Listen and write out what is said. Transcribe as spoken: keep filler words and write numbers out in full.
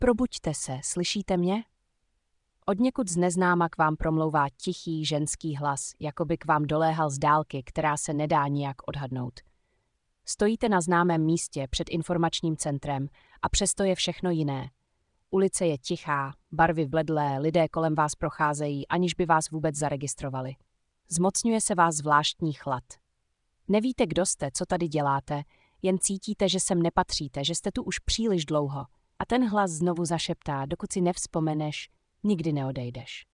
Probuďte se, slyšíte mě? Odněkud z neznáma k vám promlouvá tichý ženský hlas, jako by k vám doléhal z dálky, která se nedá nijak odhadnout. Stojíte na známém místě před informačním centrem a přesto je všechno jiné. Ulice je tichá, barvy bledlé, lidé kolem vás procházejí, aniž by vás vůbec zaregistrovali. Zmocňuje se vás zvláštní chlad. Nevíte, kdo jste, co tady děláte, jen cítíte, že sem nepatříte, že jste tu už příliš dlouho. A ten hlas znovu zašeptá, dokud si nevzpomeneš, nikdy neodejdeš.